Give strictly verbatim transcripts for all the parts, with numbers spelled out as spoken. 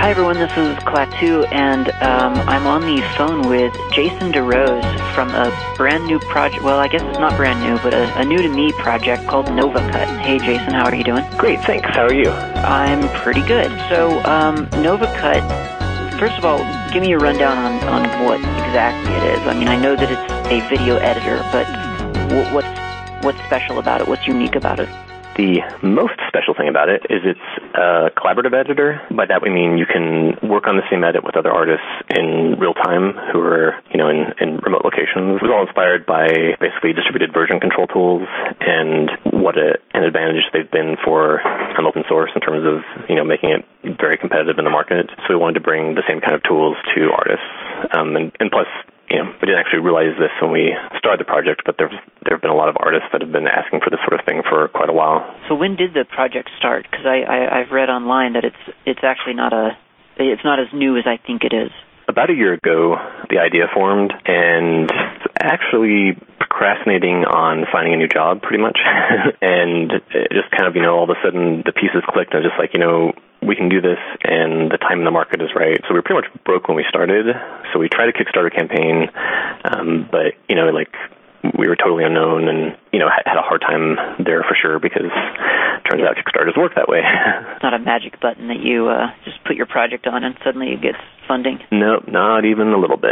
Hi everyone, this is Klaatu, and um, I'm on the phone with Jason DeRose from a brand new project. Well, I guess it's not brand new, but a, a new-to-me project called NovaCut. Hey Jason, how are you doing? Great, thanks. How are you? I'm pretty good. So, um, NovaCut, first of all, give me a rundown on, on what exactly it is. I mean, I know that it's a video editor, but w- what's, what's special about it? What's unique about it? The most special thing about it is it's a collaborative editor. By that we mean you can work on the same edit with other artists in real time who are, you know, in, in remote locations. It was all inspired by basically distributed version control tools and what a, an advantage they've been for um, open source in terms of, you know, making it very competitive in the market. So we wanted to bring the same kind of tools to artists. Um, and, and plus, you know, we didn't actually realize this when we started the project, but there there have been a lot of artists that have been asking for this sort of thing for quite a while. So when did the project start? Because I, I I've read online that it's it's actually not a it's not as new as I think it is. About a year ago, the idea formed, and actually procrastinating on finding a new job, pretty much. And it just kind of, you know, all of a sudden the pieces clicked, and just like, you know, we can do this, and the time in the market is right. So we were pretty much broke when we started. So we tried a Kickstarter campaign, um, but, you know, like, we were totally unknown and, you know, had a hard time there for sure because it turns out Kickstarters work that way. It's not a magic button that you uh, just put your project on and suddenly it gets funding. Nope, not even a little bit.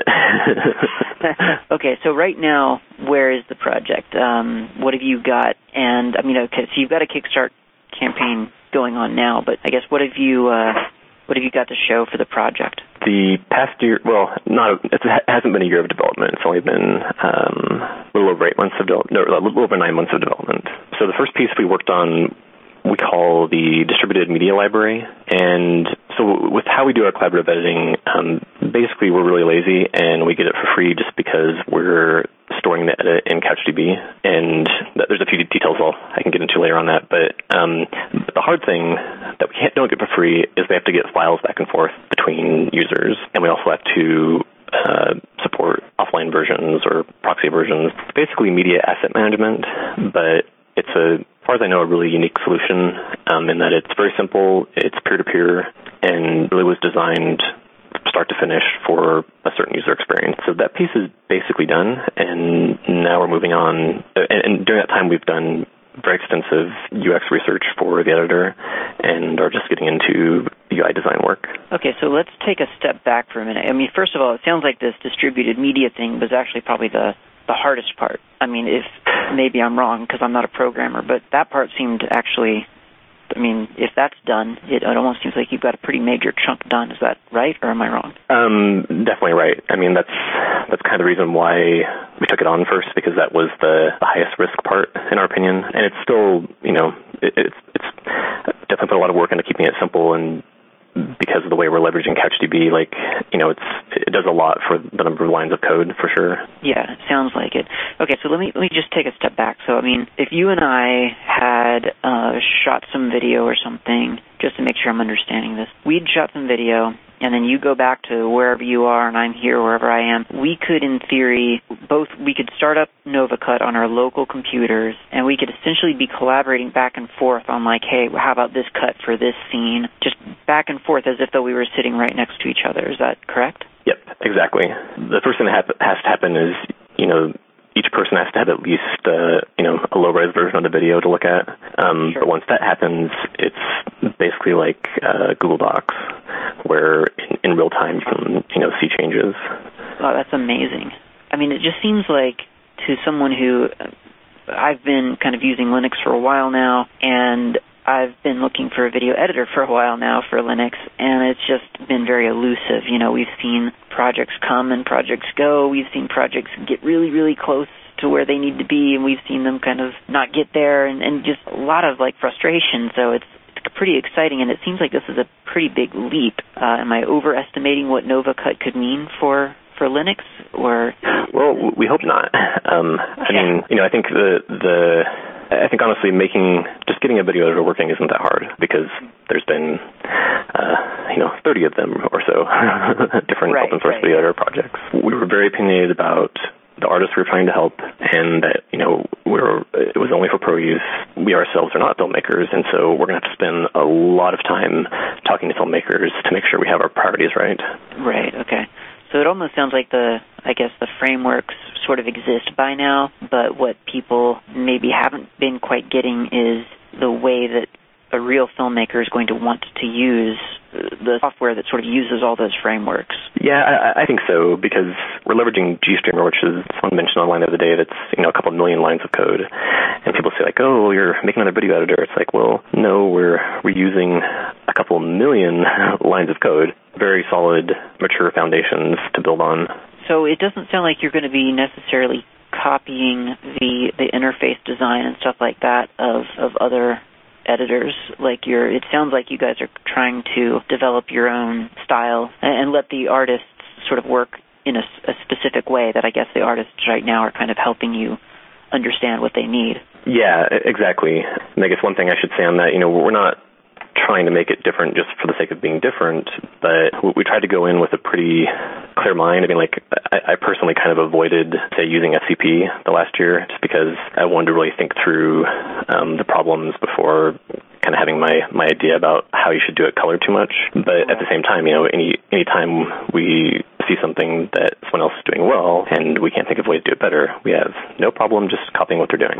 Okay, so right now, where is the project? Um, what have you got? And, I mean, okay, so you've got a Kickstarter campaign going on now, but I guess what have you uh, what have you got to show for the project? The past year, well, not it hasn't been a year of development. It's only been um, a little over eight months of development, no, a little over nine months of development. So the first piece we worked on we call the distributed media library, and so with how we do our collaborative editing, um, basically we're really lazy and we get it for free just because we're storing the edit in CouchDB, and there's a few details I'll, I can get into later on that, but, um, but the hard thing that we can't, don't get for free is we have to get files back and forth between users, and we also have to uh, support offline versions or proxy versions. It's basically media asset management, but it's a, as far as I know, a really unique solution um, in that it's very simple, it's peer-to-peer, and really was designed start to finish for a certain user experience. So that piece is basically done, and now we're moving on. And, and during that time, we've done very extensive U X research for the editor and are just getting into U I design work. Okay, so let's take a step back for a minute. I mean, first of all, it sounds like this distributed media thing was actually probably the the hardest part. I mean, if maybe I'm wrong because I'm not a programmer, but that part seemed actually, I mean, if that's done, it, it almost seems like you've got a pretty major chunk done. Is that right, or am I wrong? Um, definitely right. I mean, that's that's kind of the reason why we took it on first, because that was the, the highest risk part, in our opinion. And it's still, you know, it, it's it's definitely put a lot of work into keeping it simple, and because of the way we're leveraging CouchDB, like, you know, it's it does a lot for the number of lines of code, for sure. Yeah, it sounds like it. Okay, so let me let me just take a step back. So, I mean, if you and I had uh, shot some video or something, just to make sure I'm understanding this, we'd shot some video, and then you go back to wherever you are, and I'm here wherever I am, we could, in theory, both, we could start up NovaCut on our local computers, and we could essentially be collaborating back and forth on, like, hey, how about this cut for this scene? Just back and forth as if though we were sitting right next to each other. Is that correct? Yep, exactly. The first thing that ha- has to happen is, you know, each person has to have at least, uh, you know, a low-res version of the video to look at. Um, sure. But once that happens, it's basically like uh, Google Docs, where in, in real time you can, you know, see changes. Oh, that's amazing. I mean, it just seems like to someone who, uh, I've been kind of using Linux for a while now, and I've been looking for a video editor for a while now for Linux, and it's just been very elusive. You know, we've seen projects come and projects go. We've seen projects get really, really close to where they need to be, and we've seen them kind of not get there, and, and just a lot of, like, frustration. So it's, it's pretty exciting, and it seems like this is a pretty big leap. Uh, am I overestimating what NovaCut could mean for for Linux, or? Well, we hope not. Um, I yeah. mean, you know, I think the the I think honestly, making just getting a video editor working isn't that hard, because there's been uh, you know thirty of them or so different right, open source right. video editor projects. We were very opinionated about the artists we were trying to help, and that, you know, we're, it was only for pro use. We ourselves are not filmmakers, and so we're going to have to spend a lot of time talking to filmmakers to make sure we have our priorities right. Right, okay. So it almost sounds like the, I guess, the frameworks sort of exist by now, but what people maybe haven't been quite getting is the way that a real filmmaker is going to want to use the software that sort of uses all those frameworks. Yeah, I, I think so, because we're leveraging GStreamer, which is someone mentioned online the other day that's, you know, a couple million lines of code. And people say, like, oh, you're making another video editor. It's like, well, no, we're we're using a couple million lines of code, very solid, mature foundations to build on. So it doesn't sound like you're going to be necessarily copying the the interface design and stuff like that of, of other editors. Like you're, it sounds like you guys are trying to develop your own style and, and let the artists sort of work in a, a specific way that I guess the artists right now are kind of helping you understand what they need. Yeah, exactly. And I guess one thing I should say on that, you know, we're not trying to make it different just for the sake of being different, but we tried to go in with a pretty clear mind. I mean, like, I, I personally kind of avoided, say, using S C P the last year just because I wanted to really think through um, the problems before kind of having my, my idea about how you should do it color too much. But at the same time, you know, any any time we see something that someone else is doing well and we can't think of a way to do it better, we have no problem just copying what they're doing.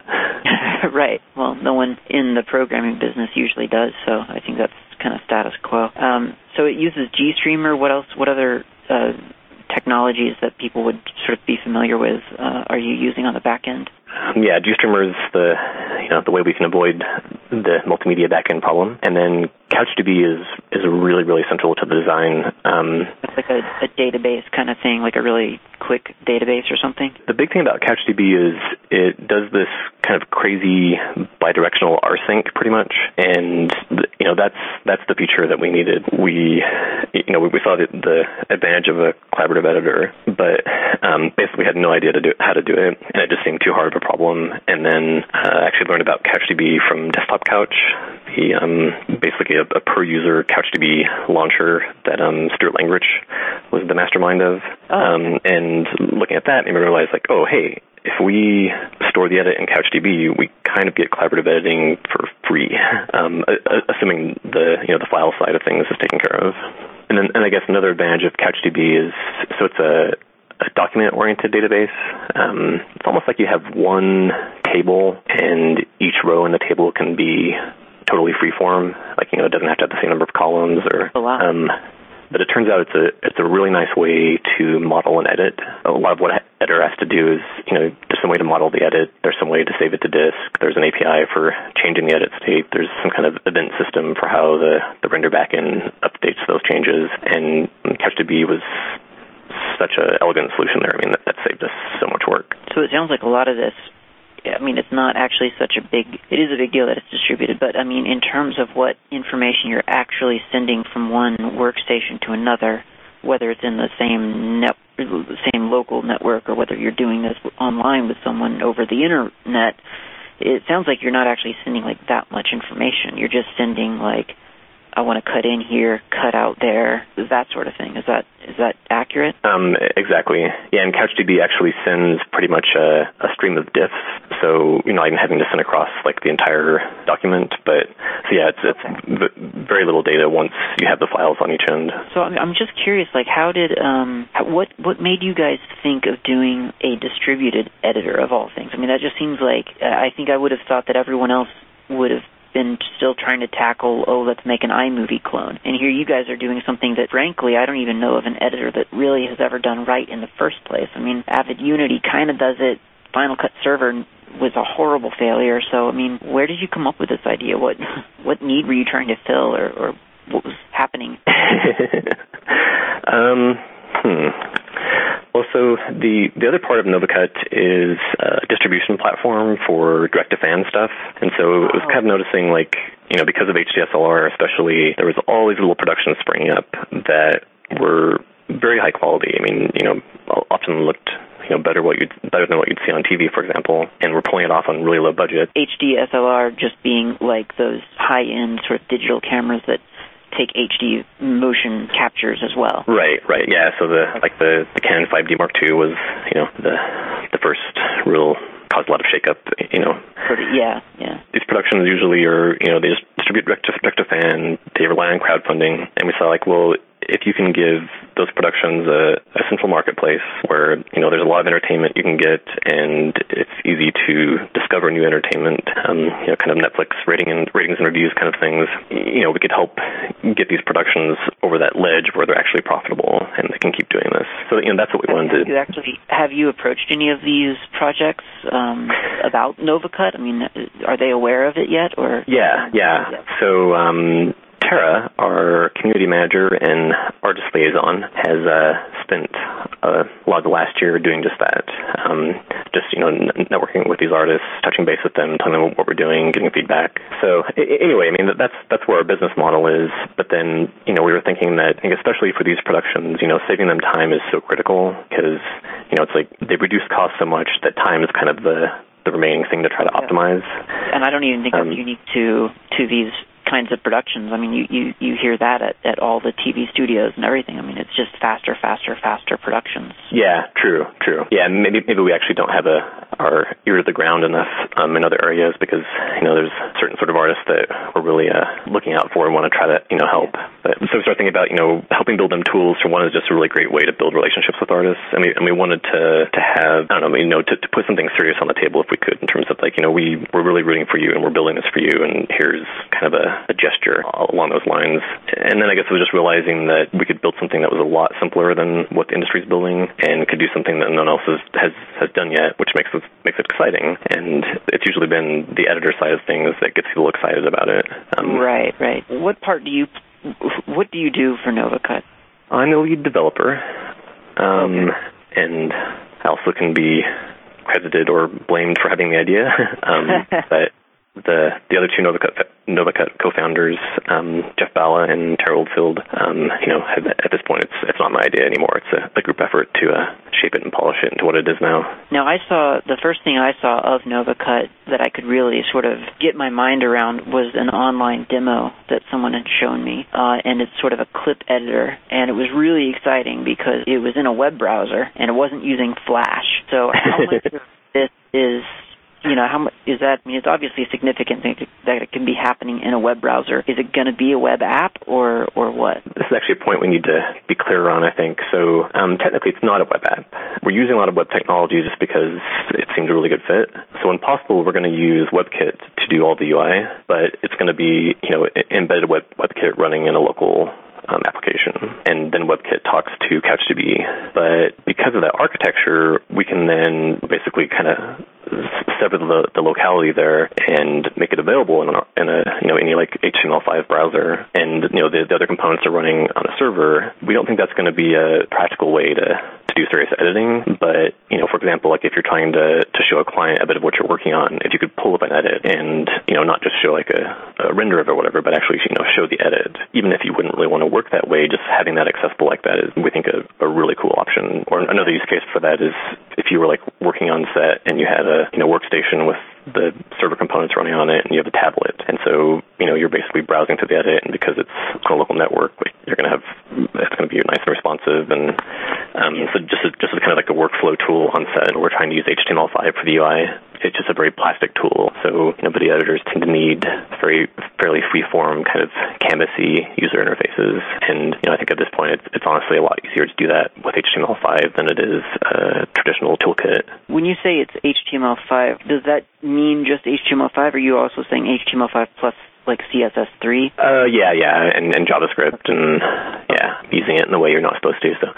Right. Well, no one in the programming business usually does, so I think that's kind of status quo. Um, so it uses GStreamer. What else? What other uh, technologies that people would sort of be familiar with uh, are you using on the back end? Um, yeah, GStreamer is the, you know, the way we can avoid the multimedia backend problem. And then CouchDB is, is really, really central to the design. Um, it's like a, a database kind of thing, like a really quick database or something? The big thing about CouchDB is it does this kind of crazy bidirectional rsync pretty much. And, you know, that's that's the feature that we needed. We, you know, we, we saw the, the advantage of a collaborative editor, but um, basically had no idea to do how to do it, and it just seemed too hard of a problem. And then uh, actually learned about CouchDB from Desktop Couch, the um, basically a, a per-user CouchDB launcher that um, Stuart Langrich was the mastermind of. Oh. Um, and looking at that, made me realize, like, oh, hey, if we store the edit in CouchDB, we kind of get collaborative editing for free, um, assuming the you know the file side of things is taken care of. And then, and I guess another advantage of CouchDB is, so it's a, a document-oriented database. Um, it's almost like you have one table, and each row in the table can be totally freeform. Like, you know, it doesn't have to have the same number of columns or. Oh, wow. Um, But it turns out it's a it's a really nice way to model an edit. A lot of what an editor has to do is, you know, there's some way to model the edit. There's some way to save it to disk. There's an A P I for changing the edit state. There's some kind of event system for how the, the render backend updates those changes. And CouchDB was such an elegant solution there. I mean, that, that saved us so much work. So it sounds like a lot of this, I mean, it's not actually such a big, it is a big deal that it's distributed, but I mean, in terms of what information you're actually sending from one workstation to another, whether it's in the same net, the same local network or whether you're doing this online with someone over the internet, it sounds like you're not actually sending like that much information. You're just sending like, I want to cut in here, cut out there, that sort of thing. Is that is that accurate? Um, exactly. Yeah, and CouchDB actually sends pretty much a, a stream of diffs, so you're not even having to send across like the entire document. But so yeah, it's, it's v- very little data once you have the files on each end. So I'm, I'm just curious, like, how did um, how, what what made you guys think of doing a distributed editor of all things? I mean, that just seems like uh, I think I would have thought that everyone else would have been still trying to tackle, oh, let's make an iMovie clone. And here you guys are doing something that, frankly, I don't even know of an editor that really has ever done right in the first place. I mean, Avid Unity kind of does it. Final Cut Server was a horrible failure. So, I mean, where did you come up with this idea? What what need were you trying to fill, or, or what was happening? um, hmm. Well, so the, the other part of NovaCut is a distribution platform for direct-to-fan stuff. And so it was kind of noticing, like, you know, because of H D S L R especially, there was all these little productions springing up that were very high quality. I mean, you know, often looked, you know, better what you'd, better than what you'd see on T V, for example, and we're pulling it off on really low budget. H D S L R just being like those high-end sort of digital cameras that take H D motion captures as well. Right, right, yeah. So the like the, the Canon five D Mark two was, you know, the the first real caused a lot of shakeup, you know. Yeah, yeah. These productions usually are, you know, they just distribute direct to, direct to fan. They rely on crowdfunding, and we saw like, well, if you can give those productions a, a central marketplace where, you know, there's a lot of entertainment you can get, and it's easy to discover new entertainment, um, you know, kind of Netflix rating and ratings and reviews kind of things, you know, we could help get these productions over that ledge where they're actually profitable and they can keep doing this. So, you know, that's what we have, wanted have to. You actually, have you approached any of these projects um, about NovaCut? I mean, are they aware of it yet? Or Yeah, yeah. yeah. So, um, Tara, our community manager and artist liaison, has uh, spent uh, a lot of the last year doing just that. Um, just, you know, n- networking with these artists, touching base with them, telling them what we're doing, getting feedback. So I- anyway, I mean, that's that's where our business model is. But then, you know, we were thinking that, especially for these productions, you know, saving them time is so critical because, you know, it's like they reduce costs so much that time is kind of the, the remaining thing to try to optimize. And I don't even think um, that's unique to to these kinds of productions. I mean, you, you, you hear that at, at all the T V studios and everything. I mean, it's just faster, faster, faster productions. Yeah, true, true. Yeah, maybe maybe we actually don't have a our ear to the ground enough um, in other areas because, you know, there's certain sort of artists that we're really uh, looking out for and want to try to, you know, help. But, so we started thinking about, you know, helping build them tools. For one, is just a really great way to build relationships with artists. And we, and we wanted to, to have, I don't know, you know, to, to put something serious on the table if we could in terms of like, you know, we, we're really rooting for you and we're building this for you and here's kind of a a gesture along those lines. And then I guess it was just realizing that we could build something that was a lot simpler than what the industry's building and could do something that no one else has, has, has done yet, which makes it, makes it exciting. And it's usually been the editor side of things that gets people excited about it. Um, right, right. What part do you, what do you do for NovaCut? I'm the lead developer. Um, okay. And I also can be credited or blamed for having the idea. um, but The the other two NovaCut, NovaCut co-founders, um, Jeff Bala and Tara Oldfield, um, you know, have, at this point, it's it's not my idea anymore. It's a, a group effort to uh, shape it and polish it into what it is now. Now, I saw, the first thing I saw of NovaCut that I could really sort of get my mind around was an online demo that someone had shown me, uh, and it's sort of a clip editor, and it was really exciting because it was in a web browser, and it wasn't using Flash. So how much of this is... You know, how much is that? I mean, it's obviously a significant thing that it can be happening in a web browser. Is it going to be a web app or, or what? This is actually a point we need to be clearer on, I think. So um, technically, it's not a web app. We're using a lot of web technology just because it seems a really good fit. So when possible, we're going to use WebKit to do all the U I, but it's going to be, you know, embedded web WebKit running in a local Um, application, and then WebKit talks to CouchDB. But because of that architecture, we can then basically kind of sever the, the locality there and make it available in a, in a you know any like H T M L five browser. And you know the, the other components are running on a server. We don't think that's going to be a practical way to to do serious editing. But you know, for example, like if you're trying to to show a client a bit of what you're working on, if you could pull up an edit and you know not just show like a, a render of it or whatever, but actually you know show the edit, even if you wouldn't really want to work that way, just having that accessible like that is, we think, a, a really cool option. Or another use case for that is if you were like working on set and you had a you know workstation with the server components running on it and you have a tablet, and so you know you're basically browsing to the edit, and because it's on a local network, you're going to have it's going to be nice and responsive, and um, so just a, just a kind of like a workflow tool on set. We're trying to use H T M L five for the U I. It's just a very plastic tool, so you know, video editors tend to need very fairly free-form kind of canvasy user interfaces, and you know I think at this point it's, it's honestly a lot easier to do that with H T M L five than it is a traditional toolkit. When you say it's H T M L five, does that mean just H T M L five, or are you also saying H T M L five plus like C S S three? Uh, yeah, yeah, and, and JavaScript, and yeah, using it in the way you're not supposed to. So.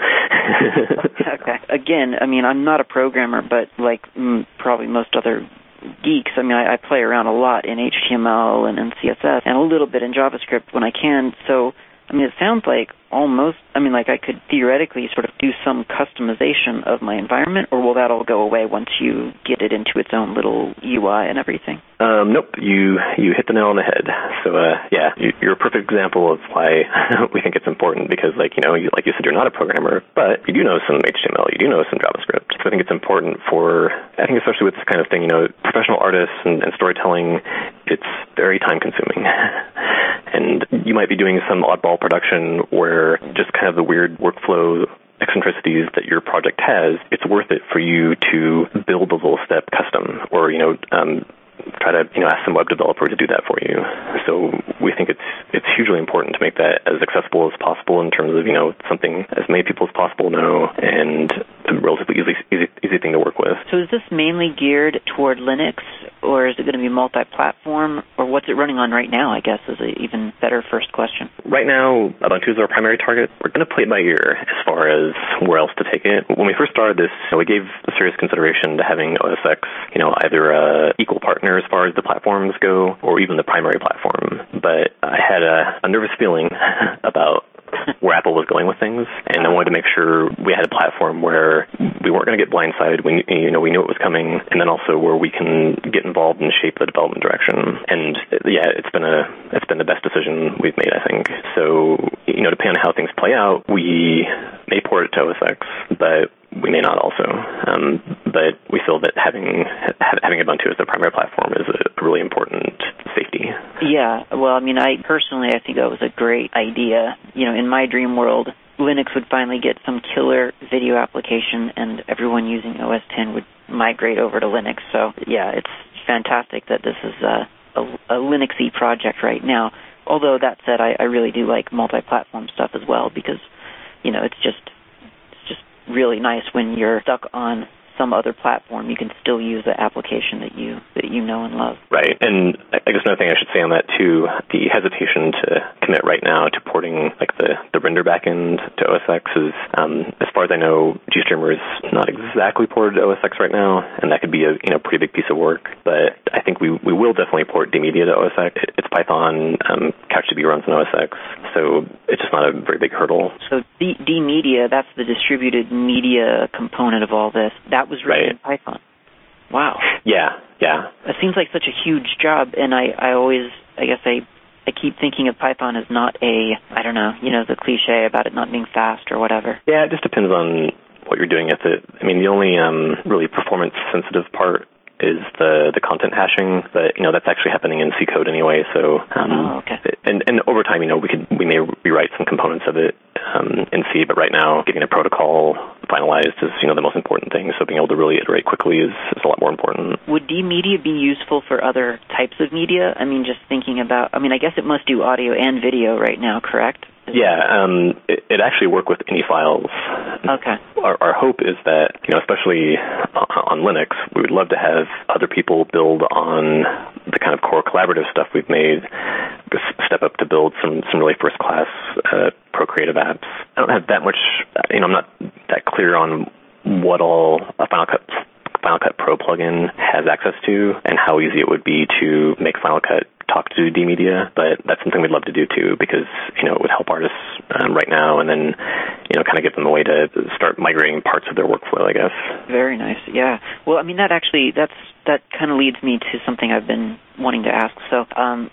Okay. Again, I mean, I'm not a programmer, but like mm, probably most other geeks, I mean, I, I play around a lot in H T M L and in C S S, and a little bit in JavaScript when I can. So, I mean, it sounds like almost, I mean, like I could theoretically sort of do some customization of my environment, or will that all go away once you get it into its own little U I and everything? Um, nope, you you hit the nail on the head. So, uh, yeah, you, you're a perfect example of why we think it's important, because, like, you know, you, like you said, you're not a programmer, but you do know some H T M L, you do know some JavaScript. So I think it's important for, I think especially with this kind of thing, you know, professional artists and, and storytelling, it's very time-consuming. and you might be doing some oddball production where just kind of the weird workflow eccentricities that your project has, it's worth it for you to build a little step custom, or, you know, um, try to, you know, ask some web developer to do that for you. So we think it's it's hugely important to make that as accessible as possible in terms of, you know, something as many people as possible know, and a relatively easy, easy, easy thing to work with. So is this mainly geared toward Linux, or is it going to be multi-platform, or what's it running on right now, I guess, is an even better first question. Right now, Ubuntu is our primary target. We're going to play it by ear as far as where else to take it. When we first started this, you know, we gave serious consideration to having O S X, you know, either a equal partner as far as the platforms go, or even the primary platform. But I had a, a nervous feeling about where Apple was going with things, and I wanted to make sure we had a platform where we weren't going to get blindsided. We, you know, we knew it was coming, and then also where we can get involved and shape the development direction. And yeah, it's been a it's been the best decision we've made, I think. So, you know, depending on how things play out, we may port it to O S X, but we may not also. Um, but we feel that having having Ubuntu as the primary platform is a really important safety. Yeah, well, I mean, I personally, I think that was a great idea. You know, in my dream world, Linux would finally get some killer video application, and everyone using O S ten would migrate over to Linux. So, yeah, it's fantastic that this is a, a, a Linux-y project right now. Although, that said, I, I really do like multi-platform stuff as well, because, you know, it's just it's just really nice when you're stuck on some other platform, you can still use the application that you that you know and love. Right, and I guess another thing I should say on that too, the hesitation to commit right now to porting like the, the render backend to O S X is, um, as far as I know, GStreamer is not exactly ported to O S X right now, and that could be a you know pretty big piece of work. But I think we we will definitely port dmedia to O S X. It, it's Python. Um, CouchDB runs on O S X, so it's just not a very big hurdle. So D- dmedia, that's the distributed media component of all this. That was written right. in Python. Wow. Yeah, yeah. It seems like such a huge job, and I, I always, I guess I, I keep thinking of Python as not a, I don't know, you know, the cliche about it not being fast or whatever. Yeah, it just depends on what you're doing with it. I mean, the only um, really performance-sensitive part is the the content hashing, but you know that's actually happening in C code anyway. So, um, oh, okay. and and over time, you know, we could we may rewrite some components of it um, in C, but right now, getting a protocol finalized is you know the most important thing. So, being able to really iterate quickly is, is a lot more important. Would dmedia be useful for other types of media? I mean, just thinking about, I mean, I guess it must do audio and video right now, correct? Yeah, um, it, it actually work with any files. Okay. Our, our hope is that, you know, especially on Linux, we would love to have other people build on the kind of core collaborative stuff we've made, step up to build some, some really first-class uh, Procreative apps. I don't have that much, you know, I'm not that clear on what all a Final Cut Final Cut Pro plugin has access to and how easy it would be to make Final Cut talk to dmedia, but that's something we'd love to do too because, you know, it would help artists um, right now and then, you know, kind of give them a way to start migrating parts of their workflow, I guess. Very nice, yeah. Well, I mean, that actually, that's that kind of leads me to something I've been wanting to ask. So, um,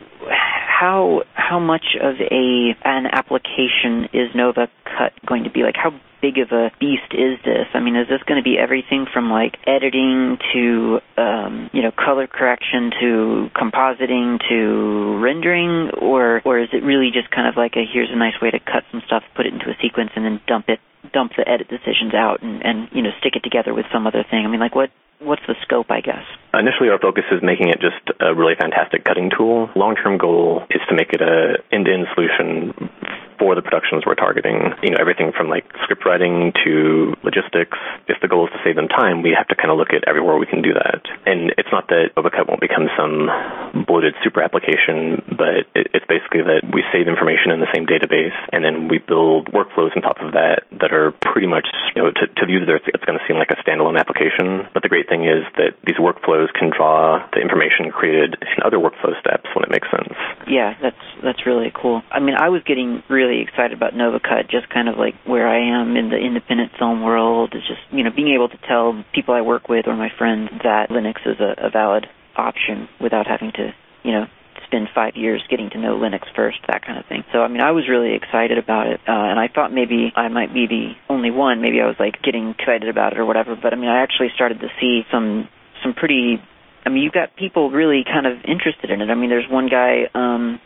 how how much of a an application is NovaCut going to be? Like, how big of a beast is this? I mean, is this going to be everything from like editing to um, you know color correction to compositing to rendering, or or is it really just kind of like a here's a nice way to cut some stuff, put it into a sequence, and then dump it dump the edit decisions out and, and you know stick it together with some other thing? I mean, like what what's the scope, I guess? Initially, our focus is making it just a really fantastic cutting tool. Long-term goal is to make it a end-to-end solution for the productions we're targeting. You know, everything from like script writing to logistics. If the goal is to save them time, we have to kind of look at everywhere we can do that. And it's not that NovaCut won't become some bloated super application, but it, it's basically that we save information in the same database, and then we build workflows on top of that that are pretty much, you know, to, to the user, it's, it's going to seem like a standalone application. But the great thing is that these workflows can draw the information created in other workflow steps when it makes sense. Yeah, that's that's really cool. I mean, I was getting really excited about NovaCut, just kind of like where I am in the independent film world, is just, you know, being able to tell people I work with or my friends that Linux is a, a valid option without having to, you know, spend five years getting to know Linux first, that kind of thing. So, I mean, I was really excited about it, uh, and I thought maybe I might be the only one. Maybe I was, like, getting excited about it or whatever, but, I mean, I actually started to see some some pretty, I mean, you've got people really kind of interested in it. I mean, there's one guy, um,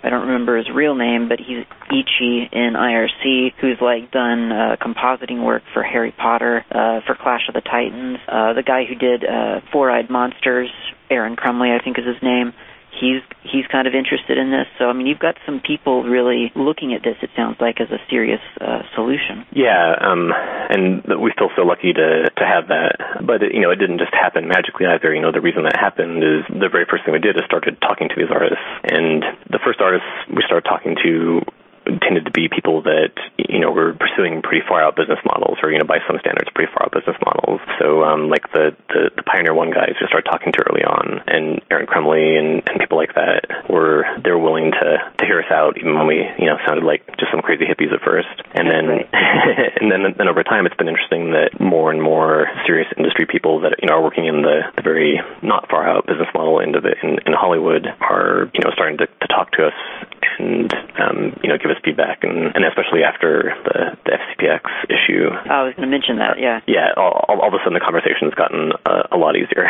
I don't remember his real name, but he's Ichi in I R C, who's like done uh, compositing work for Harry Potter, uh, for Clash of the Titans. Uh, the guy who did uh, Four-Eyed Monsters, Aaron Crumley, I think is his name. He's he's kind of interested in this. So, I mean, you've got some people really looking at this, it sounds like, as a serious uh, solution. Yeah, um, and we feel so lucky to, to have that. But, it, you know, it didn't just happen magically either. You know, the reason that happened is the very first thing we did is started talking to these artists. And the first artists we started talking to tended to be people that, you know, were pursuing pretty far-out business models, or, you know, by some standards, pretty far-out business models. So, um, like the, the, the Pioneer One guys we started talking to early on, and Aaron Crumley and, and people like that were, they were willing to, to hear us out, even when we, you know, sounded like just some crazy hippies at first. And then, right. and then, then over time, it's been interesting that more and more serious industry people that, you know, are working in the, the very not far-out business model end of it in, in Hollywood are, you know, starting to, to talk to us and, um, you know, give us feedback, and, and especially after the, the F C P X issue. I was going to mention that, yeah. Yeah, all, all, all of a sudden the conversation's gotten uh, a lot easier.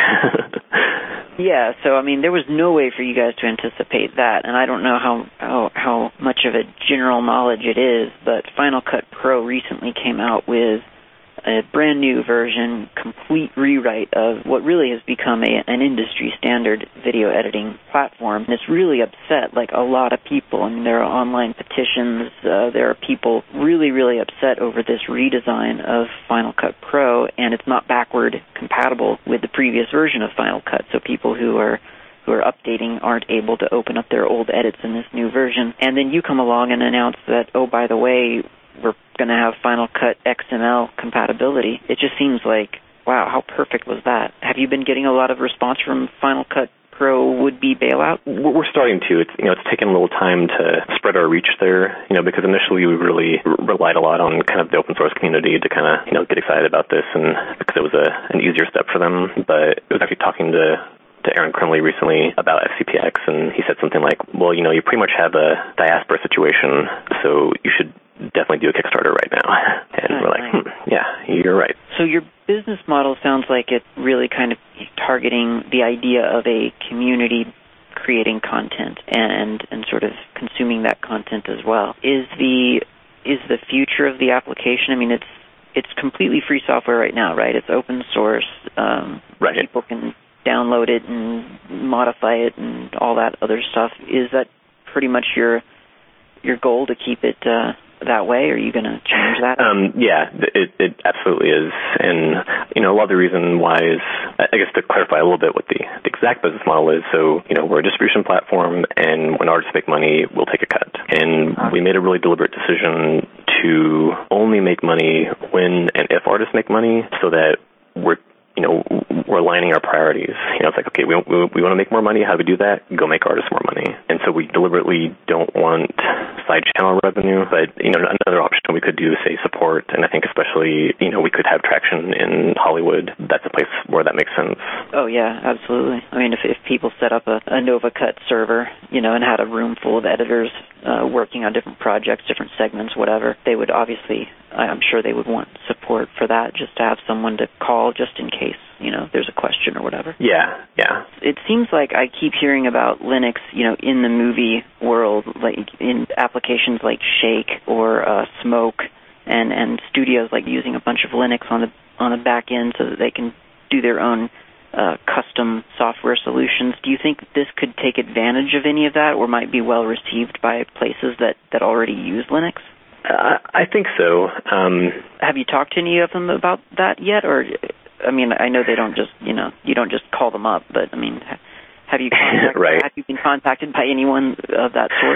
Yeah, so, I mean, there was no way for you guys to anticipate that, and I don't know how, how, how much of a general knowledge it is, but Final Cut Pro recently came out with a brand new version, complete rewrite of what really has become a, an industry standard video editing platform. And it's really upset, like, a lot of people. I mean, there are online petitions. Uh, there are people really, really upset over this redesign of Final Cut Pro, and it's not backward compatible with the previous version of Final Cut. So people who are who are updating aren't able to open up their old edits in this new version. And then you come along and announce that, oh, by the way, we're going to have Final Cut X M L compatibility. It just seems like, wow, how perfect was that? Have you been getting a lot of response from Final Cut Pro would-be bailout? We're starting to. It's, you know, it's taken a little time to spread our reach there, you know, because initially we really relied a lot on kind of the open source community to kind of, you know, get excited about this, and because it was a, an easier step for them. But it was actually talking to to Aaron Crumley recently about F C P X, and he said something like, well, you know, you pretty much have a diaspora situation, so you should definitely do a Kickstarter right now. And oh, we're like, nice. hmm, yeah, you're right. So your business model sounds like it's really kind of targeting the idea of a community creating content and, and sort of consuming that content as well. Is the is the future of the application, I mean, it's it's completely free software right now, right? It's open source. Um, right. People can download it and modify it and all that other stuff. Is that pretty much your your goal, to keep it uh, that way? Or are you going to change that? Um, yeah, it, it absolutely is. And, you know, a lot of the reason why is, I guess to clarify a little bit what the, the exact business model is. So, you know, we're a distribution platform, and when artists make money, we'll take a cut. And we made a really deliberate decision to only make money when and if artists make money, so that we're, you know, we're aligning our priorities. You know, it's like, okay, we, we, we want to make more money. How do we do that? Go make artists more money. And so we deliberately don't want side channel revenue, but, you know, another option we could do is, say, support. And I think especially, you know, we could have traction in Hollywood. That's a place where that makes sense. Oh, yeah, absolutely. I mean, if, if people set up a, a NovaCut server, you know, and had a room full of editors uh, working on different projects, different segments, whatever, they would obviously, I'm sure they would want support for that, just to have someone to call just in case, you know, there's a question or whatever. Yeah, yeah. It seems like I keep hearing about Linux, you know, in the movie world, like in applications like Shake or uh, Smoke, and, and studios like using a bunch of Linux on the on the back end so that they can do their own uh, custom software solutions. Do you think this could take advantage of any of that, or might be well received by places that, that already use Linux? Uh, I think so. Um, Have you talked to any of them about that yet, or? I mean, I know they don't just, you know, you don't just call them up, but I mean, have you contacted, right. have you been contacted by anyone of that sort?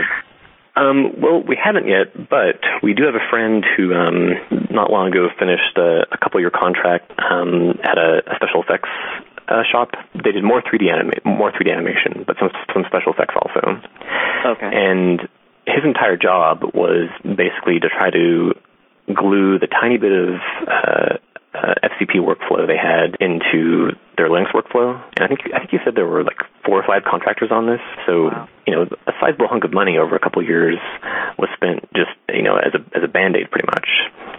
Um, well, we haven't yet, but we do have a friend who um, not long ago finished a, a couple-year contract um, at a, a special effects uh, shop. They did more three D anima- more three D animation, but some some special effects also. Okay. And his entire job was basically to try to glue the tiny bit of uh, Uh, F C P workflow they had into their Linux workflow. And I think I think you said there were like four or five contractors on this. So, wow. you know, a sizable hunk of money over a couple of years was spent just, you know, as a as a Band-Aid pretty much.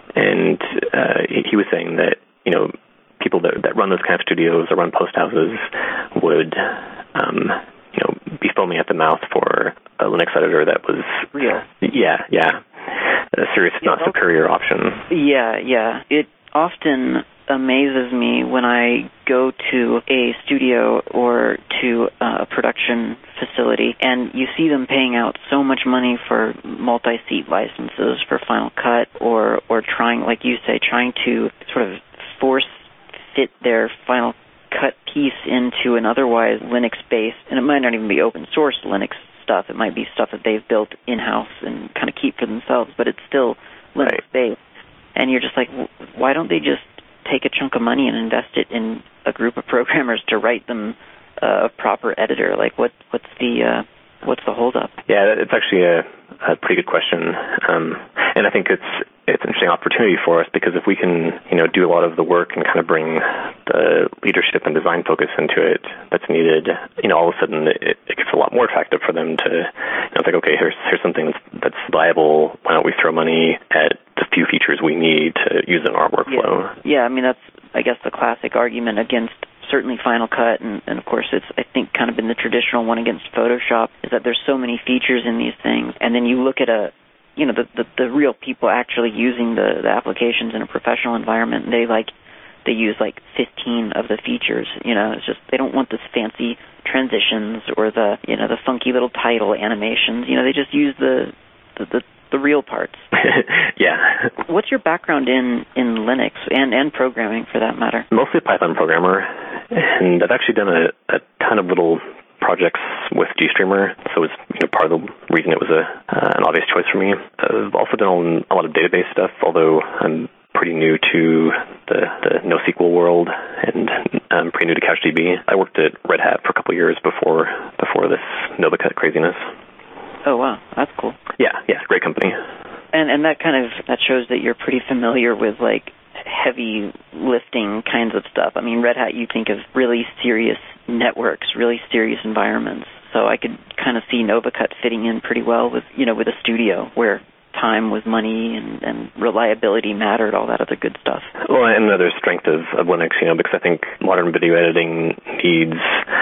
And uh, he, he was saying that, you know, people that, that run those kind of studios or run post houses would, um, you know, be foaming at the mouth for a Linux editor that was real. Yeah, yeah, a serious, if not superior option. Yeah, yeah. It often amazes me when I go to a studio or to a production facility and you see them paying out so much money for multi-seat licenses for Final Cut, or or trying, like you say, trying to sort of force fit their Final Cut piece into an otherwise Linux-based, and it might not even be open source Linux stuff. It might be stuff that they've built in-house and kind of keep for themselves, but it's still Linux-based. Right. And you're just like, why don't they just take a chunk of money and invest it in a group of programmers to write them uh, a proper editor? Like, what what's the uh, what's the holdup? Yeah, it's actually a, a pretty good question, um, and I think it's it's an interesting opportunity for us, because if we can, you know, do a lot of the work and kind of bring the leadership and design focus into it that's needed, you know, all of a sudden it, it gets a lot more attractive for them to, you know, it's like, okay, here's here's something that's, that's viable. Why don't we throw money at the few features we need to use in our workflow? Yeah, yeah, I mean, that's, I guess, the classic argument against certainly Final Cut, and, and of course it's, I think, kind of been the traditional one against Photoshop, is that there's so many features in these things, and then you look at a, you know, the, the, the real people actually using the, the applications in a professional environment, and they like, they use like fifteen of the features, you know, it's just, they don't want this fancy transitions or the, you know, the funky little title animations, you know, they just use the, the, the the real parts. Yeah. What's your background in, in Linux and, and programming, for that matter? Mostly a Python programmer, and I've actually done a, a ton of little projects with GStreamer, so it's, you know, part of the reason it was a uh, an obvious choice for me. I've also done a lot of database stuff, although I'm pretty new to the, the NoSQL world, and I'm pretty new to CouchDB. I worked at Red Hat for a couple of years before before this Novacut craziness. Oh, wow. That's cool. Yeah, yeah, great company. And and that kind of, that shows that you're pretty familiar with, like, heavy lifting kinds of stuff. I mean, Red Hat, you think of really serious networks, really serious environments. So I could kind of see Novacut fitting in pretty well with, you know, with a studio where time was money and, and reliability mattered, all that other good stuff. Well, and another strength of, of Linux, you know, because I think modern video editing needs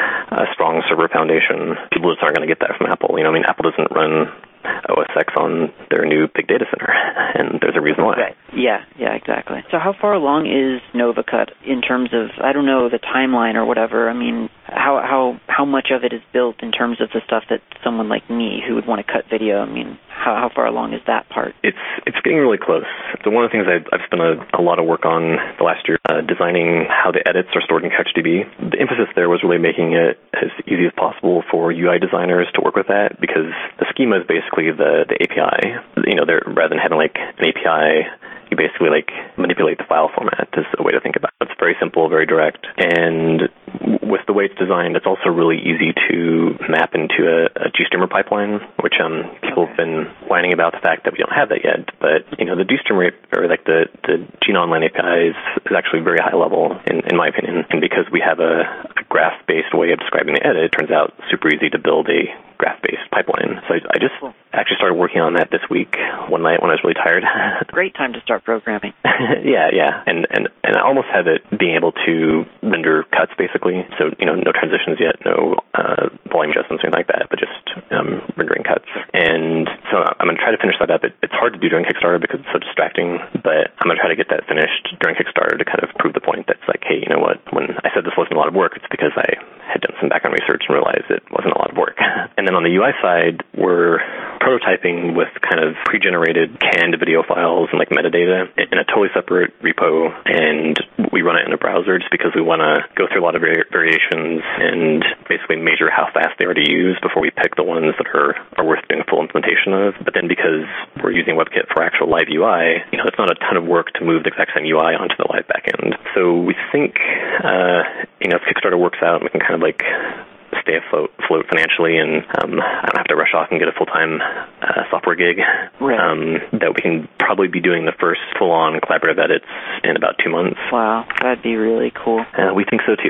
a strong server foundation. People just aren't going to get that from Apple. You know, I mean, Apple doesn't run O S X on their new big data center, and there's a reason why. Right. Yeah, yeah, exactly. So how far along is Novacut in terms of, I don't know, the timeline or whatever? I mean, how how how much of it is built in terms of the stuff that someone like me who would want to cut video, I mean, how how far along is that part? It's it's getting really close. So one of the things I've, I've spent a, a lot of work on the last year, uh, designing how the edits are stored in CouchDB. The emphasis there was really making it as easy as possible for U I designers to work with that, because the schema is basically the, the A P I. You know, rather than having like an A P I, you basically like manipulate the file format is a way to think about it. It's very simple, very direct, and with the way it's designed, it's also really easy to map into a, a GStreamer pipeline, which um, people have been whining about the fact that we don't have that yet. But you know, the GStreamer, or like the the GNonline A P I is, is actually very high level in, in my opinion, and because we have a, a graph-based way of describing the edit, it turns out super easy to build a graph-based pipeline. So I, I just cool. actually started working on that this week, one night when I was really tired. Great time to start programming. yeah, yeah, and and and I almost have it being able to render cuts basically. So you know, no transitions yet, no uh, volume adjustments or anything like that, but just um, rendering cuts. And so I'm going to try to finish that up. It, it's hard to do during Kickstarter because it's so distracting, but I'm going to try to get that finished during Kickstarter to kind of prove the point that's like, hey, you know what? When I said this wasn't a lot of work, it's because I had done some background research and realized it wasn't a lot of work. And then on the U I side, we're prototyping with kind of pre-generated canned video files and like metadata in a totally separate repo, and we run it in a browser just because we want to go through a lot of vari- variations and basically measure how fast they are to use before we pick the ones that are, are worth doing a full implementation of. But then because we're using WebKit for actual live U I, you know, it's not a ton of work to move the exact same U I onto the live backend. So we think, uh, you know, if Kickstarter works out, we can kind of like stay afloat float financially, and um, I don't have to rush off and get a full-time uh, software gig. Right. Um, that we can probably be doing the first full-on collaborative edits in about two months. Wow, that'd be really cool. Uh, we think so too.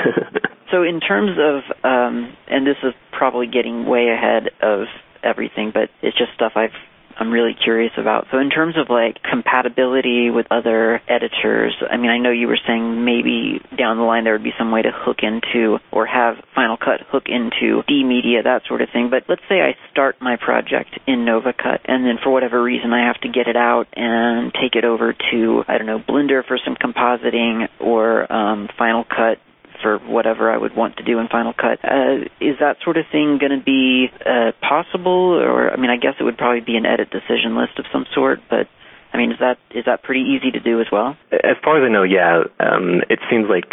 So in terms of, um, and this is probably getting way ahead of everything, but it's just stuff I've I'm really curious about. So in terms of like compatibility with other editors, I mean, I know you were saying maybe down the line there would be some way to hook into or have Final Cut hook into D-Media, that sort of thing. But let's say I start my project in NovaCut, and then for whatever reason I have to get it out and take it over to, I don't know, Blender for some compositing, or um, Final Cut for whatever I would want to do in Final Cut. Uh, is that sort of thing going to be uh, possible? Or, I mean, I guess it would probably be an edit decision list of some sort, but I mean, is that is that pretty easy to do as well? As far as I know, yeah. Um, it seems like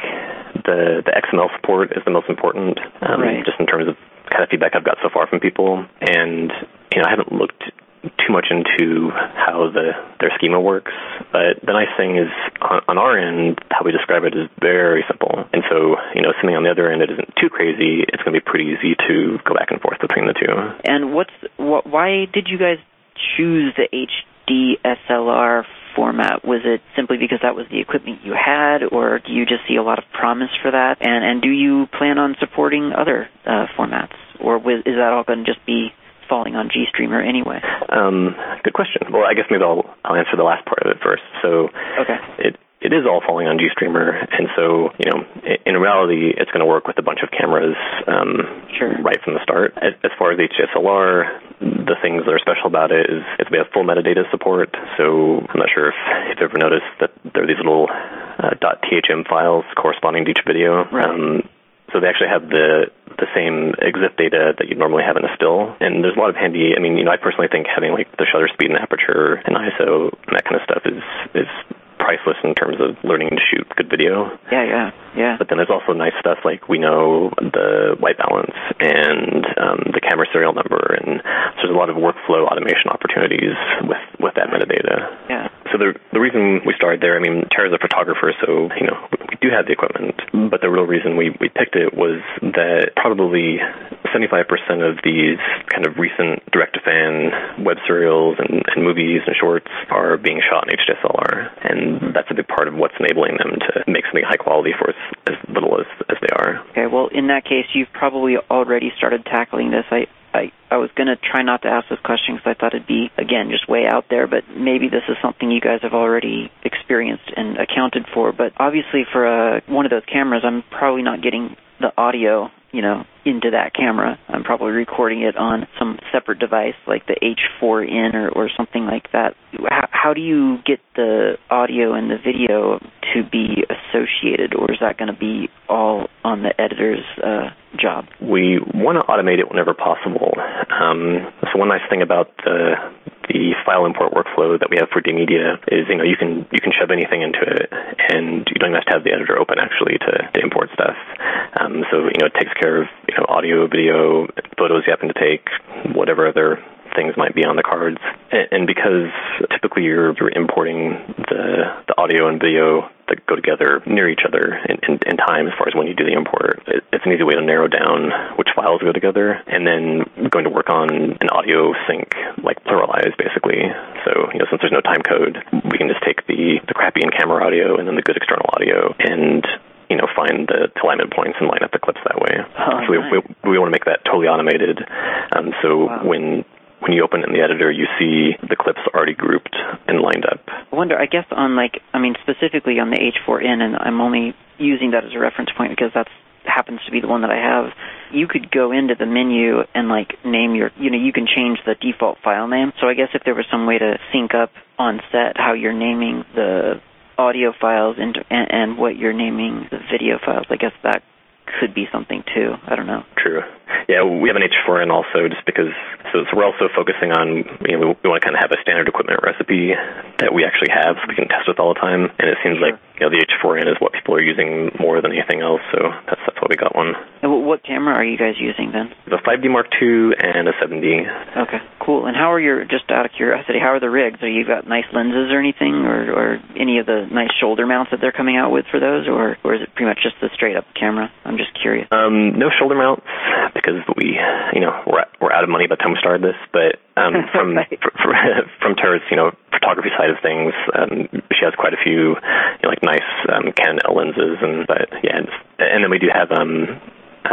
the the X M L support is the most important, um, right. just in terms of kind of feedback I've got so far from people. And, you know, I haven't looked too much into how the their schema works, but the nice thing is on, on our end, how we describe it is very simple. And so, you know, something on the other end that isn't too crazy, it's going to be pretty easy to go back and forth between the two. And what's wh- why did you guys choose the H D S L R format? Was it simply because that was the equipment you had, or do you just see a lot of promise for that? And and do you plan on supporting other uh, formats, or is that all going to just be falling on GStreamer anyway? Um, good question. Well, I guess maybe I'll, I'll answer the last part of it first. So okay. it it is all falling on GStreamer, and so, you know, in reality, it's going to work with a bunch of cameras um, sure. right from the start. As, as far as H D S L R, the things that are special about it is, is we have full metadata support. So I'm not sure if you've ever noticed that there are these little uh, .thm files corresponding to each video. Right. Um, So they actually have the the same exif data that you'd normally have in a still. And there's a lot of handy, I mean, you know, I personally think having like the shutter speed and aperture and I S O and that kind of stuff is is priceless in terms of learning to shoot good video. Yeah, yeah, yeah. But then there's also nice stuff like we know the white balance and um, the camera serial number, and so there's a lot of workflow automation opportunities with, with that metadata. Yeah. So the the reason we started there, I mean, Tara's a photographer, so, you know, we do have the equipment, but the real reason we, we picked it was that probably seventy-five percent of these kind of recent direct-to-fan web serials and, and movies and shorts are being shot in H D S L R, and that's a big part of what's enabling them to make something high quality for as, as little as, as they are. Okay, well, in that case, you've probably already started tackling this. I I, I was going to try not to ask this question because I thought it'd be, again, just way out there, but maybe this is something you guys have already experienced and accounted for. But obviously for uh, one of those cameras, I'm probably not getting the audio, you know, into that camera. I'm probably recording it on some separate device like the H four N or, or something like that. How, how do you get the audio and the video to be associated, or is that going to be all on the editor's uh, job? We want to automate it whenever possible. Um, so one nice thing about the the file import workflow that we have for D-Media is, you know, you can you can shove anything into it, and you don't even have to have the editor open actually to, to import stuff. Um, so, you know, it takes care of, you know, audio, video, photos you happen to take, whatever other things might be on the cards. And, and because typically you're, you're importing the the audio and video that go together near each other in, in, in time as far as when you do the import, it, it's an easy way to narrow down which files go together, and then going to work on an audio sync, like pluralize basically. So, you know, since there's no time code, we can just take the, the crappy in-camera audio and then the good external audio and, you know, find the alignment points and line up the clips that way. Oh, so we, nice. we, we want to make that totally automated. Um, so wow. when When you open it in the editor, you see the clips already grouped and lined up. I wonder, I guess on like, I mean, specifically on the H four N, and I'm only using that as a reference point because that's happens to be the one that I have, you could go into the menu and like name your, you know, you can change the default file name. So I guess if there was some way to sync up on set how you're naming the audio files and, and, and what you're naming the video files, I guess that could be something too. I don't know. True. Yeah, we have an H four N also just because, so, so we're also focusing on, you know, we, we want to kind of have a standard equipment recipe that we actually have so we can test with all the time. And it seems sure. like, you know, the H four N is what people are using more than anything else, so that's that's why we got one. And what camera are you guys using then? The five D Mark two and a seven D. Okay, cool. And how are your, just out of curiosity, how are the rigs? Are you got nice lenses or anything, or, or any of the nice shoulder mounts that they're coming out with for those, or, or is it pretty much just the straight up camera? I'm just curious. Um, no shoulder mounts because we, you know, we're we're out of money by the time we started this. But um, from right. from, from Tara's, you know, photography side of things, um, she has quite a few, you know, like nice um, Canon L lenses, and but yeah, and, and then we do have um, uh,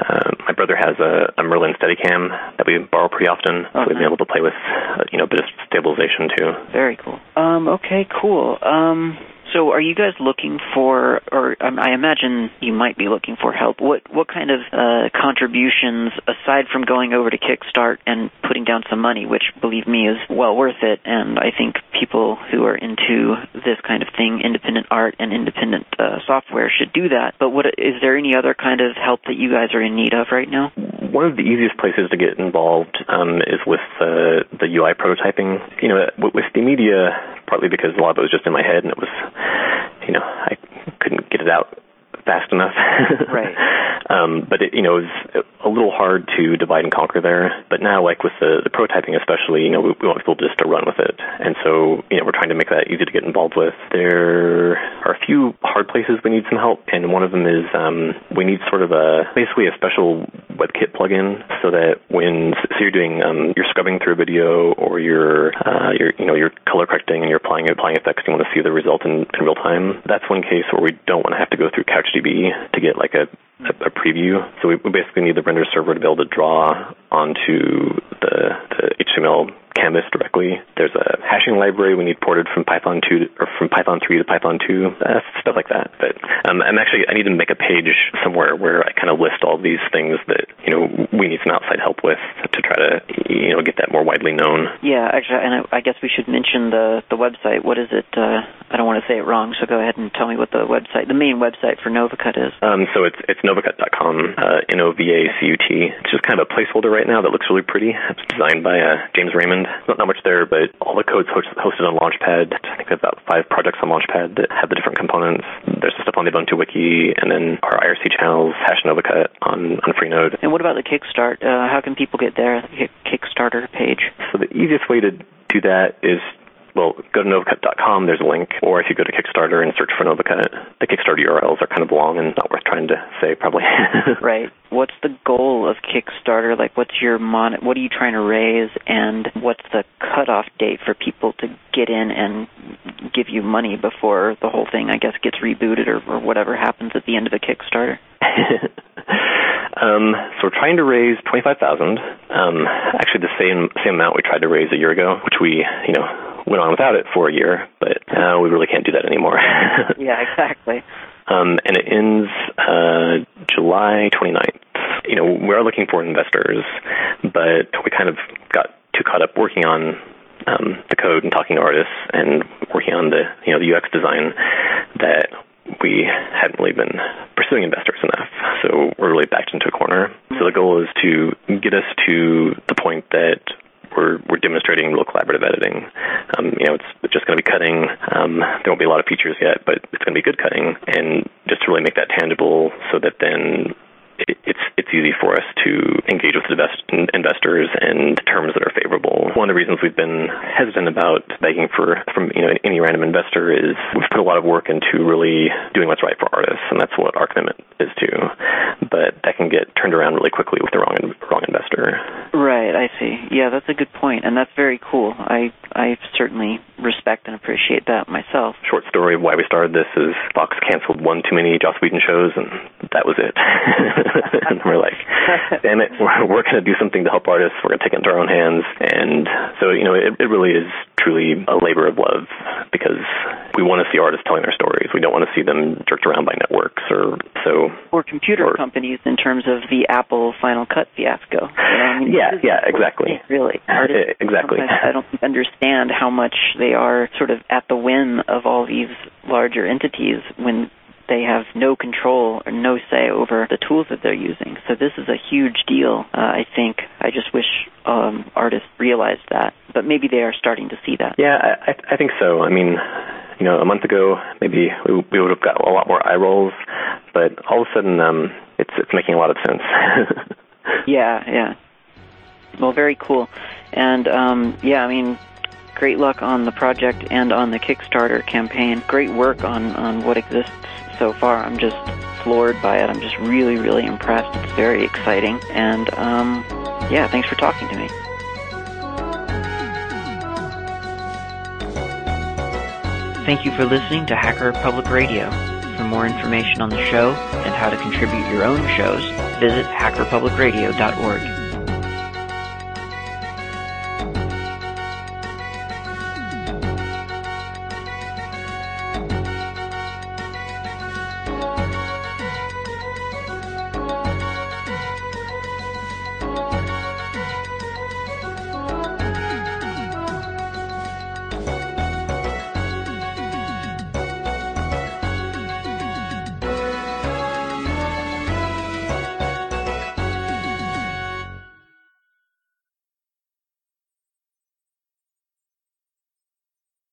My brother has a, a Merlin Steadicam that we borrow pretty often, so oh, we've been able to play with, uh, you know, a bit of stabilization too. Very cool. Um, okay, cool. Um, so are you guys looking for, or um, I imagine you might be looking for help. What what kind of uh, contributions, aside from going over to Kickstart and putting down some money, which, believe me, is well worth it, and I think people who are into this kind of thing, independent art and independent uh, software, should do that. But what is there any other kind of help that you guys are in need of right now? One of the easiest places to get involved um, is with uh, the U I prototyping. You know, with the media, partly because a lot of it was just in my head, and it was, you know, I couldn't get it out fast enough. Right. um, but it, you know, it was a little hard to divide and conquer there. But now, like with the, the prototyping especially, you know, we, we want people just to run with it. And so, you know, we're trying to make that easy to get involved with. There are a few hard places we need some help, and one of them is um, we need sort of a, basically a special WebKit plugin so that when, so you're doing, um, you're scrubbing through a video, or you're, uh, you're, you know, you're color correcting and you're applying, applying effects, and you want to see the result in, in real time. That's one case where we don't want to have to go through CouchDB to get like a, a, a preview. So we, we basically need the render server to be able to draw onto the, the H T M L canvas directly. There's a hashing library we need ported from Python two to, or from Python three to Python two, uh, stuff like that. But um, I'm actually I need to make a page somewhere where I kind of list all these things that, you know, we need some outside help with to try to, you know, get that more widely known. Yeah, actually, and I, I guess we should mention the the website. What is it? Uh, I don't want to say it wrong, so go ahead and tell me what the website, the main website for Novacut is. Um, so it's it's novacut dot com, uh, N O V A C U T. It's just kind of a placeholder right now that looks really pretty. It's designed by uh, James Raymond. Not, not much there, but all the code's host, hosted on Launchpad. I think there's about five projects on Launchpad that have the different components. There's the stuff on the Ubuntu Wiki, and then our I R C channels, hash Novacut on, on Freenode. And what about the Kickstart? Uh, how can people get there, the Kickstarter page? So the easiest way to do that is, well, go to novacut dot com, there's a link, or if you go to Kickstarter and search for Novacut, the Kickstarter U R Ls are kind of long and not worth trying to say, probably. Right. What's the goal of Kickstarter? Like, what's your mon- what are you trying to raise, and what's the cutoff date for people to get in and give you money before the whole thing, I guess, gets rebooted or, or whatever happens at the end of a Kickstarter? um, so we're trying to raise twenty-five thousand dollars. Um, actually, the same same amount we tried to raise a year ago, which we, you know, went on without it for a year, but uh, we really can't do that anymore. Yeah, exactly. Um, and it ends uh, July twenty-ninth. You know, we are looking for investors, but we kind of got too caught up working on um, the code and talking to artists and working on the, you know, the U X design that we hadn't really been pursuing investors enough. So we're really backed into a corner. So the goal is to get us to the point that We're, we're demonstrating real collaborative editing. Um, you know, it's just going to be cutting. Um, there won't be a lot of features yet, but it's going to be good cutting, and just to really make that tangible so that then it, it's it's easy for us to engage with invest, investors in terms that are favorable. One of the reasons we've been hesitant about begging for from you know any random investor is we've put a lot of work into really doing what's right for artists, and that's what our commitment is to. But that can get turned around really quickly with the wrong wrong investor. Right, I see. Yeah, that's a good point, and that's very cool. I I certainly respect and appreciate that myself. Short story of why we started this is Fox canceled one too many Joss Whedon shows, and that was it. And we're like, damn it, we're, we're going to do something to help artists. We're going to take it into our own hands. And so, you know, it, it really is truly a labor of love, because we want to see artists telling their stories. We don't want to see them jerked around by networks or so. Or computer or, companies in terms of the Apple Final Cut fiasco. You know, I mean, yeah, yeah, exactly. Really. Artists exactly. I don't understand how much they are sort of at the whim of all these larger entities when they have no control or no say over the tools that they're using. So this is a huge deal, uh, I think. I just wish um, artists realized that. But maybe they are starting to see that. Yeah, I, I think so. I mean, you know, a month ago, maybe we, we would have got a lot more eye rolls, but all of a sudden, um, it's it's making a lot of sense. Yeah, yeah. Well, very cool. And, um, yeah, I mean, great luck on the project and on the Kickstarter campaign. Great work on, on what exists so far. I'm just floored by it. I'm just really, really impressed. It's very exciting. And, um, yeah, thanks for talking to me. Thank you for listening to Hacker Public Radio. For more information on the show and how to contribute your own shows, visit hack republic radio dot org.